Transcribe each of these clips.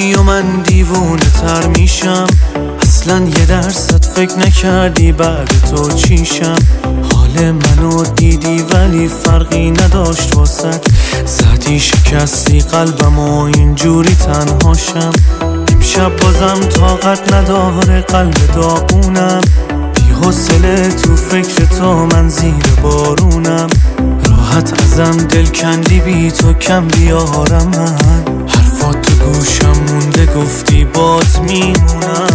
میشی و من دیوونه تر میشم. اصلا یه درصد فکر نکردی بعد تو چیشم. حال منو دیدی ولی فرقی نداشت واسد. زدی شکستی قلبم و اینجوری تنهاشم. امشب بازم طاقت نداره قلب داغونم. بی حوصله تو فکر تو من زیر بارونم. راحت ازم دل کندی بی تو کم بیارم. من حرفات تو گوشم مونده گفتی بات میمونم.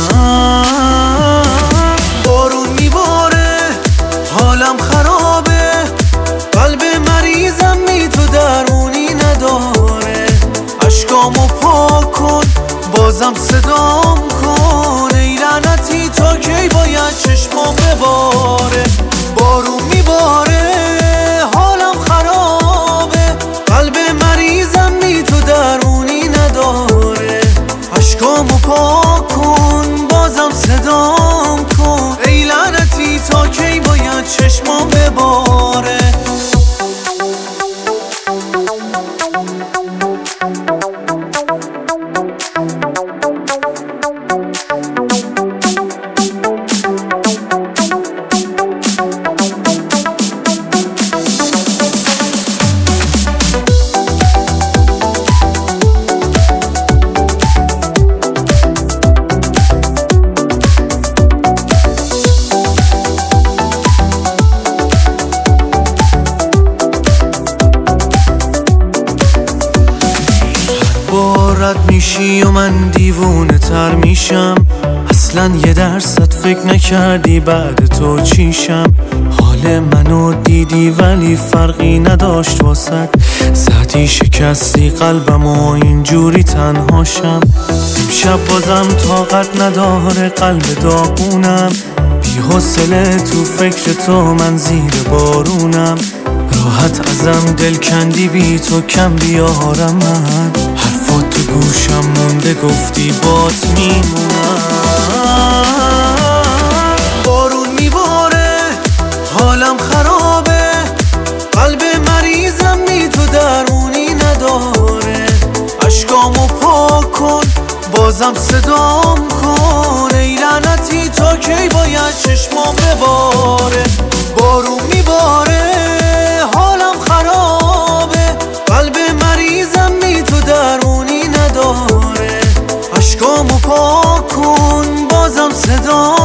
بارون میباره حالم خرابه. قلب مریضم بی تو درمونی نداره. اشکامو پاک کن بازم صدام کن. ای لعنتی تا کی باید چشمام بباره. بارون میباره حالم خرابه. قلب مریضم بی تو درمونی نداره. اشکامو پاک کن بازم صدام کن. ای لعنتی تا کی باید چشمام بباره. رد میشی و من دیوونه تر میشم. اصلا یه درصد فکر نکردی بعد تو چیشم. حال منو دیدی ولی فرقی نداشت واسد. زدی شکستی قلبم و اینجوری تنهاشم. امشب بازم طاقت نداره قلب داغونم. بی حوصله تو فکر تو من زیر بارونم. راحت ازم دل کندی بی تو کم بیارم. من حرفات تو گوشم مونده گفتی بات میمونم. بارون میباره حالم خرابه. قلب مریضم بی تو درمونی نداره. اشکامو پاک کن بازم صدام کن. ای لعنتی تا کی باید چشمام بباره. بارون میباره حالم خرابه. قلب مریضم بی تو درمونی نداره. اشکامو پاک کن بازم صدا